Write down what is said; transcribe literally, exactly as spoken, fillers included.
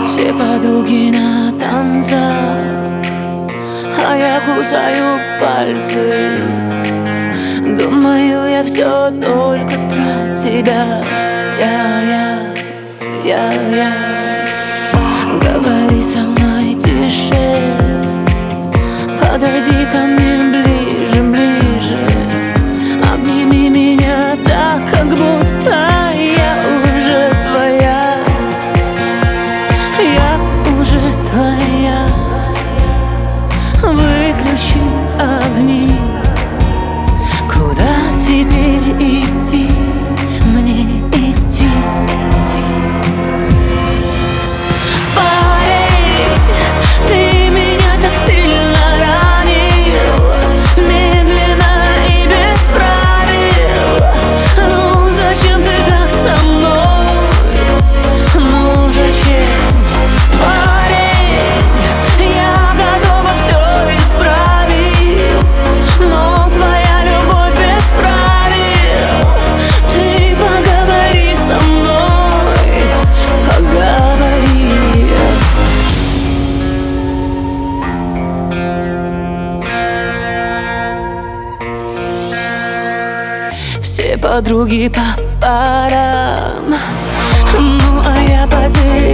Все подруги на танцах, а я кусаю пальцы. Думаю, я все только про тебя. Я, я, я, я. Говори со мной тише, подойди ко мне ближе, ближе. Обними меня так, как будто я уже твоя. Я уже твоя. Выключи огни. Куда теперь идти? Мне идти? Парень, ты меня так сильно ранил, медленно и без правил. Ну зачем ты так со мной? Ну зачем? Парень, я готова все исправить, но твоя любовь без правил. Ты поговори со мной, поговори. Все подруги по парам, ну а я потеряна.